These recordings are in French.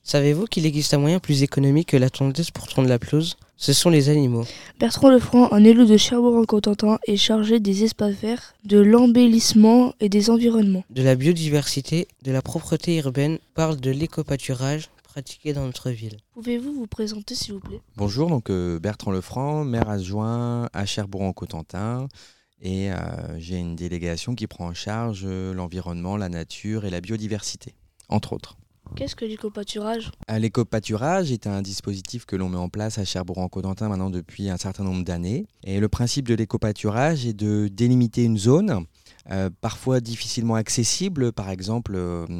Savez-vous qu'il existe un moyen plus économique que la tondeuse pour tondre la pelouse? Ce sont les animaux. Bertrand Lefranc, un élu de Cherbourg-en-Cotentin, est chargé des espaces verts, de l'embellissement et des environnements. De la biodiversité, de la propreté urbaine, parle de l'éco-pâturage pratiqué dans notre ville. Pouvez-vous vous présenter s'il vous plaît? Bonjour, Bertrand Lefranc, maire adjoint à Cherbourg-en-Cotentin. Et j'ai une délégation qui prend en charge l'environnement, la nature et la biodiversité, entre autres. Qu'est-ce que l'éco-pâturage? L'éco-pâturage est un dispositif que l'on met en place à Cherbourg-en-Cotentin maintenant depuis un certain nombre d'années. Et le principe de l'éco-pâturage est de délimiter une zone, parfois difficilement accessible, par exemple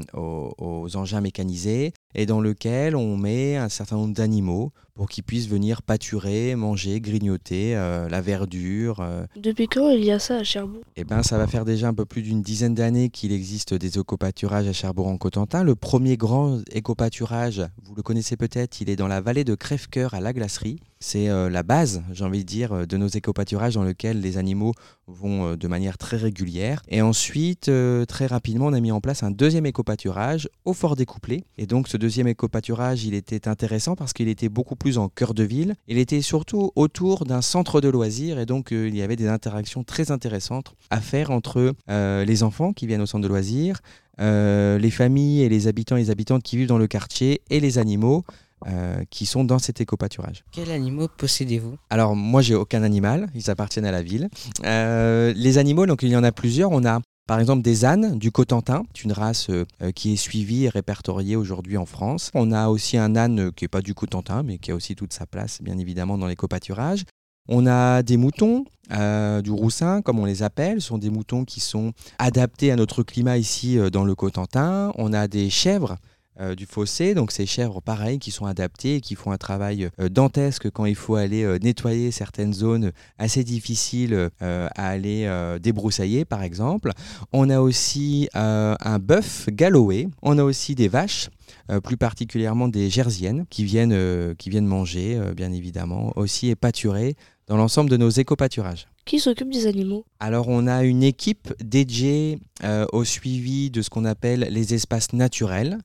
aux engins mécanisés, et dans lequel on met un certain nombre d'animaux pour qu'ils puissent venir pâturer, manger, grignoter la verdure. Depuis quand il y a ça à Cherbourg? Ça va faire déjà un peu plus d'une dizaine d'années qu'il existe des éco-pâturages à Cherbourg-en-Cotentin. Le premier grand éco-pâturage, vous le connaissez peut-être, il est dans la vallée de Crèvecoeur à la Glacerie. C'est la base, j'ai envie de dire, de nos éco-pâturages dans lequel les animaux vont de manière très régulière. Et ensuite, très rapidement, on a mis en place un deuxième éco-pâturage au Fort des Couplets. Et donc, ce deuxième éco-pâturage, il était intéressant parce qu'il était beaucoup plus en cœur de ville. Il était surtout autour d'un centre de loisirs et donc il y avait des interactions très intéressantes à faire entre les enfants qui viennent au centre de loisirs, les familles et les habitants et les habitantes qui vivent dans le quartier et les animaux qui sont dans cet éco-pâturage. Quels animaux possédez-vous? Alors moi j'ai aucun animal, ils appartiennent à la ville. Les animaux, donc il y en a plusieurs. On a par exemple des ânes du Cotentin, une race qui est suivie et répertoriée aujourd'hui en France. On a aussi un âne qui n'est pas du Cotentin mais qui a aussi toute sa place bien évidemment dans l'éco-pâturage. On a des moutons, du roussin comme on les appelle, ce sont des moutons qui sont adaptés à notre climat ici dans le Cotentin. On a des chèvres du fossé, donc ces chèvres pareil qui sont adaptées et qui font un travail dantesque quand il faut aller nettoyer certaines zones assez difficiles à aller débroussailler par exemple. On a aussi un bœuf galloway, on a aussi des vaches, plus particulièrement des jersiennes qui viennent manger bien évidemment aussi et pâturer dans l'ensemble de nos éco-pâturages. Qui s'occupe des animaux? Alors on a une équipe dédiée au suivi de ce qu'on appelle les espaces naturels.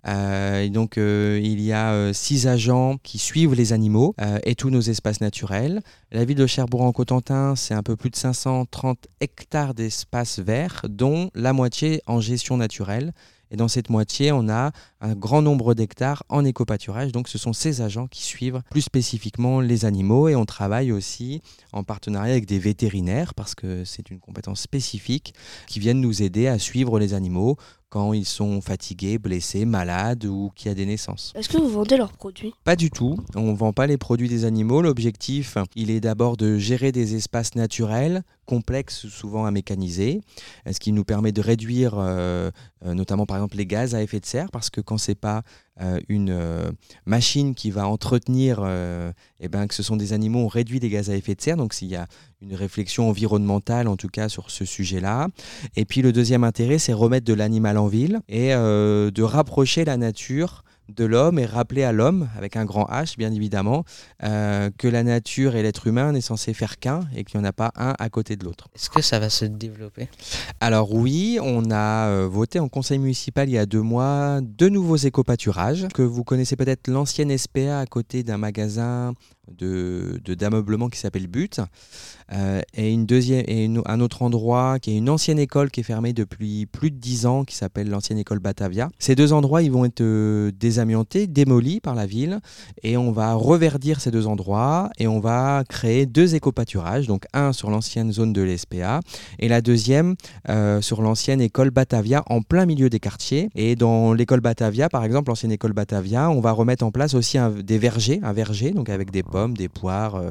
Il y a 6 agents qui suivent les animaux et tous nos espaces naturels. La ville de Cherbourg-en-Cotentin, c'est un peu plus de 530 hectares d'espaces verts, dont la moitié en gestion naturelle. Et dans cette moitié, on a un grand nombre d'hectares en éco-pâturage. Donc ce sont ces agents qui suivent plus spécifiquement les animaux. Et on travaille aussi en partenariat avec des vétérinaires parce que c'est une compétence spécifique qui viennent nous aider à suivre les animaux quand ils sont fatigués, blessés, malades ou qu'il y a des naissances. Est-ce que vous vendez leurs produits? Pas du tout, on ne vend pas les produits des animaux. L'objectif, il est d'abord de gérer des espaces naturels, complexes, souvent à mécaniser, ce qui nous permet de réduire notamment par exemple les gaz à effet de serre, parce que quand ce n'est pas une machine qui va entretenir, que ce sont des animaux, on réduit les gaz à effet de serre, donc s'il y a une réflexion environnementale en tout cas sur ce sujet-là. Et puis le deuxième intérêt, c'est remettre de l'animal en ville et de rapprocher la nature de l'homme et rappeler à l'homme, avec un grand H bien évidemment, que la nature et l'être humain n'est censé faire qu'un et qu'il n'y en a pas un à côté de l'autre. Est-ce que ça va se développer? Alors oui, on a voté en conseil municipal il y a 2 mois 2 nouveaux éco-pâturages, que vous connaissez peut-être l'ancienne SPA à côté d'un magasin d'ameublement qui s'appelle But, et un autre endroit qui est une ancienne école qui est fermée depuis plus de 10 ans qui s'appelle l'ancienne école Batavia. Ces 2 endroits ils vont être désamiantés, démolis par la ville et on va reverdir ces 2 endroits et on va créer 2 éco-pâturages, donc un sur l'ancienne zone de l'SPA et la deuxième sur l'ancienne école Batavia en plein milieu des quartiers. Et dans l'école Batavia par exemple, l'ancienne école Batavia, on va remettre en place aussi un verger donc avec des pommes, des poires,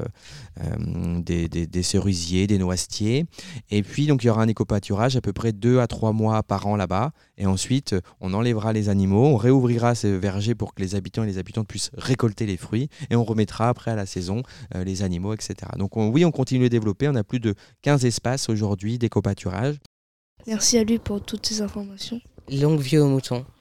des cerisiers, des noisetiers. Et puis donc il y aura un éco-pâturage à peu près 2 à 3 mois par an là-bas. Et ensuite on enlèvera les animaux, on réouvrira ces vergers pour que les habitants et les habitantes puissent récolter les fruits et on remettra après à la saison les animaux, etc. Donc on continue de développer. On a plus de 15 espaces aujourd'hui d'éco-pâturage. Merci à lui pour toutes ces informations. Longue vie aux moutons.